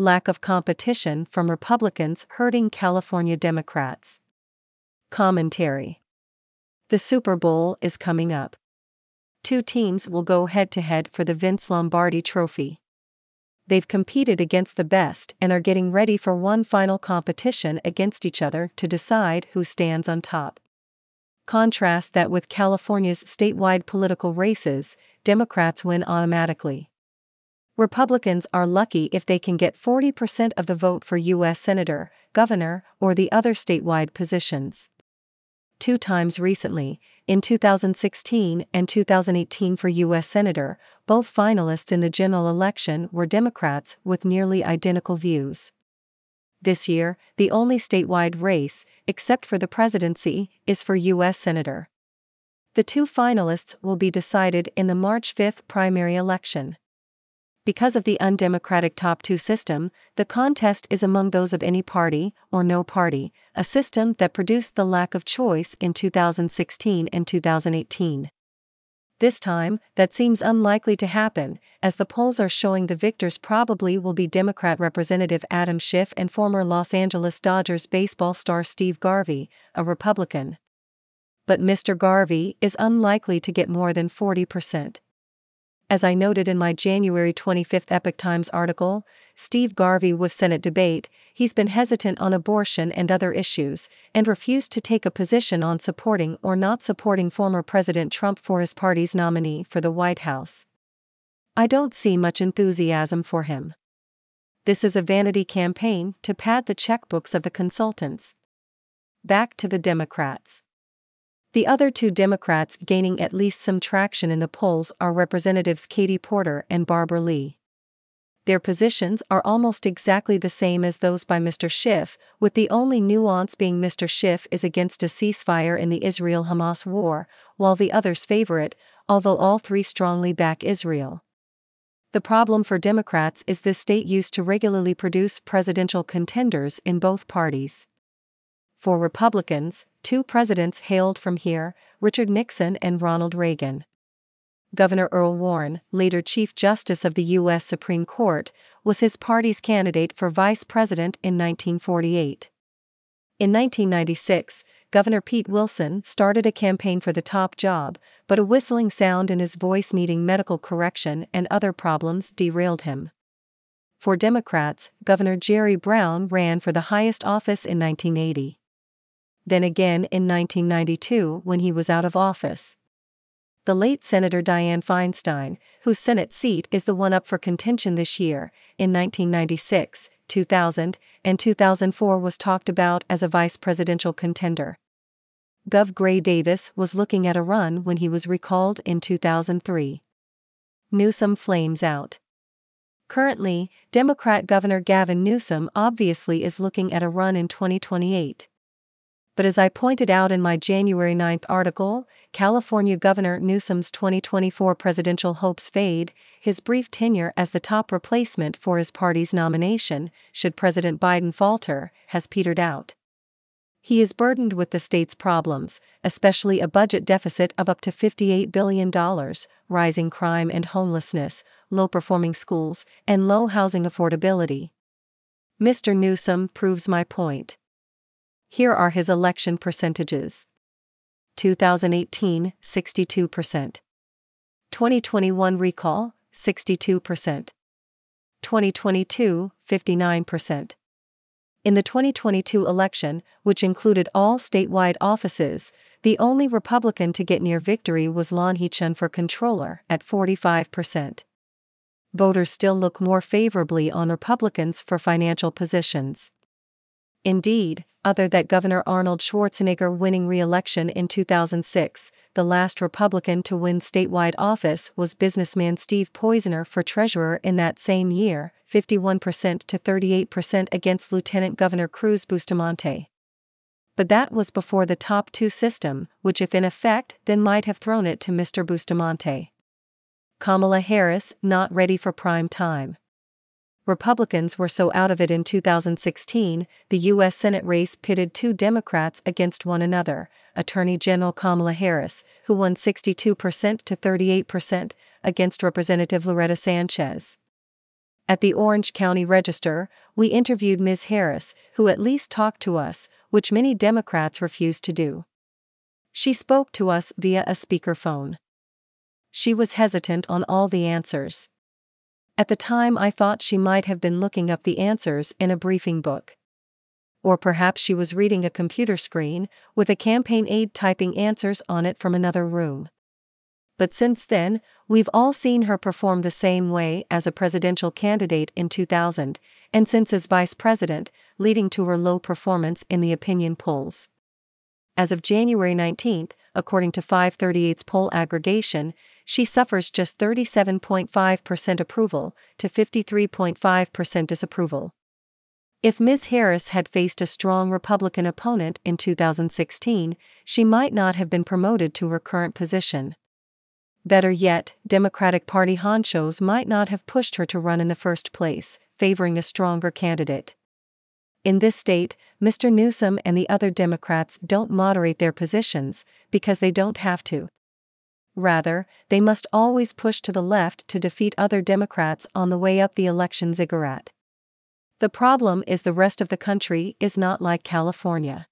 lack of competition from Republicans hurting California Democrats. Commentary. The Super Bowl is coming up. Two teams will go head-to-head for the Vince Lombardi Trophy. They've competed against the best and are getting ready for one final competition against each other to decide who stands on top. Contrast that with California's statewide political races, Democrats win automatically. Republicans are lucky if they can get 40% of the vote for U.S. Senator, Governor, or the other statewide positions. 2 times recently, in 2016 and 2018 for U.S. Senator, both finalists in the general election were Democrats with nearly identical views. This year, the only statewide race, except for the presidency, is for U.S. Senator. The 2 finalists will be decided in the March 5 primary election. Because of the undemocratic top 2 system, the contest is among those of any party or no party, a system that produced the lack of choice in 2016 and 2018. This time, that seems unlikely to happen, as the polls are showing the victors probably will be Democrat Representative Adam Schiff and former Los Angeles Dodgers baseball star Steve Garvey, a Republican. But Mr. Garvey is unlikely to get more than 40%. As I noted in my January 25 Epoch Times article, Steve Garvey with Senate debate, he's been hesitant on abortion and other issues, and refused to take a position on supporting or not supporting former President Trump for his party's nominee for the White House. I don't see much enthusiasm for him. This is a vanity campaign to pad the checkbooks of the consultants. Back to the Democrats. The other 2 Democrats gaining at least some traction in the polls are Representatives Katie Porter and Barbara Lee. Their positions are almost exactly the same as those by Mr. Schiff, with the only nuance being Mr. Schiff is against a ceasefire in the Israel-Hamas war, while the others favor it, although all 3 strongly back Israel. The problem for Democrats is this state used to regularly produce presidential contenders in both parties. For Republicans, 2 presidents hailed from here, Richard Nixon and Ronald Reagan. Governor Earl Warren, later Chief Justice of the U.S. Supreme Court, was his party's candidate for vice president in 1948. In 1996, Governor Pete Wilson started a campaign for the top job, but a whistling sound in his voice needing medical correction and other problems derailed him. For Democrats, Governor Jerry Brown ran for the highest office in 1980. Then again in 1992 when he was out of office. The late Senator Dianne Feinstein, whose Senate seat is the one up for contention this year, in 1996, 2000, and 2004 was talked about as a vice presidential contender. Gov. Gray Davis was looking at a run when he was recalled in 2003. Newsom flames out. Currently, Democrat Governor Gavin Newsom obviously is looking at a run in 2028. But as I pointed out in my January 9 article, California Governor Newsom's 2024 presidential hopes fade, his brief tenure as the top replacement for his party's nomination, should President Biden falter, has petered out. He is burdened with the state's problems, especially a budget deficit of up to $58 billion, rising crime and homelessness, low-performing schools, and low housing affordability. Mr. Newsom proves my point. Here are his election percentages. 2018, 62%. 2021 recall, 62%. 2022, 59%. In the 2022 election, which included all statewide offices, the only Republican to get near victory was Lan He-chun for controller at 45%. Voters still look more favorably on Republicans for financial positions. Indeed, other than Governor Arnold Schwarzenegger winning re-election in 2006, the last Republican to win statewide office was businessman Steve Poizner for treasurer in that same year, 51% to 38% against Lieutenant Governor Cruz Bustamante. But that was before the top 2 system, which if in effect then might have thrown it to Mr. Bustamante. Kamala Harris not ready for prime time. Republicans were so out of it in 2016, the U.S. Senate race pitted 2 Democrats against one another, Attorney General Kamala Harris, who won 62% to 38%, against Representative Loretta Sanchez. At the Orange County Register, we interviewed Ms. Harris, who at least talked to us, which many Democrats refused to do. She spoke to us via a speakerphone. She was hesitant on all the answers. At the time, I thought she might have been looking up the answers in a briefing book. Or perhaps she was reading a computer screen, with a campaign aide typing answers on it from another room. But since then, we've all seen her perform the same way as a presidential candidate in 2000, and since as vice president, leading to her low performance in the opinion polls. As of January 19, according to 538's poll aggregation, she suffers just 37.5% approval to 53.5% disapproval. If Ms. Harris had faced a strong Republican opponent in 2016, she might not have been promoted to her current position. Better yet, Democratic Party honchos might not have pushed her to run in the first place, favoring a stronger candidate. In this state, Mr. Newsom and the other Democrats don't moderate their positions because they don't have to. Rather, they must always push to the left to defeat other Democrats on the way up the election ziggurat. The problem is the rest of the country is not like California.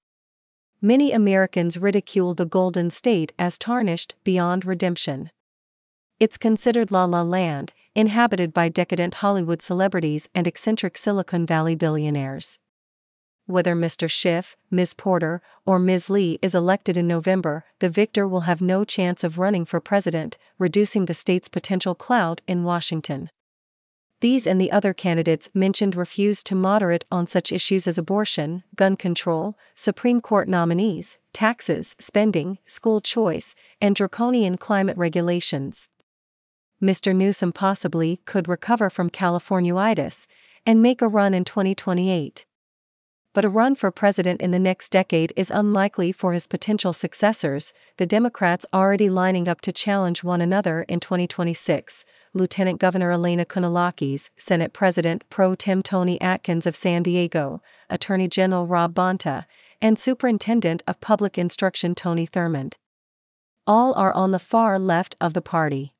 Many Americans ridicule the Golden State as tarnished beyond redemption. It's considered La La Land, inhabited by decadent Hollywood celebrities and eccentric Silicon Valley billionaires. Whether Mr. Schiff, Ms. Porter, or Ms. Lee is elected in November, the victor will have no chance of running for president, reducing the state's potential clout in Washington. These and the other candidates mentioned refused to moderate on such issues as abortion, gun control, Supreme Court nominees, taxes, spending, school choice, and draconian climate regulations. Mr. Newsom possibly could recover from Californiaitis and make a run in 2028. But a run for president in the next decade is unlikely for his potential successors, the Democrats already lining up to challenge one another in 2026, Lieutenant Governor Elena Kounalakis, Senate President Pro Tem Tony Atkins of San Diego, Attorney General Rob Bonta, and Superintendent of Public Instruction Tony Thurmond. All are on the far left of the party.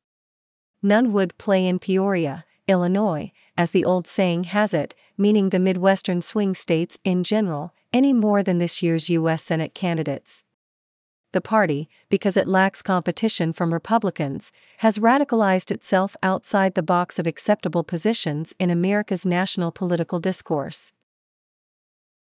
None would play in Peoria, Illinois, as the old saying has it, meaning the Midwestern swing states in general, any more than this year's U.S. Senate candidates. The party, because it lacks competition from Republicans, has radicalized itself outside the box of acceptable positions in America's national political discourse.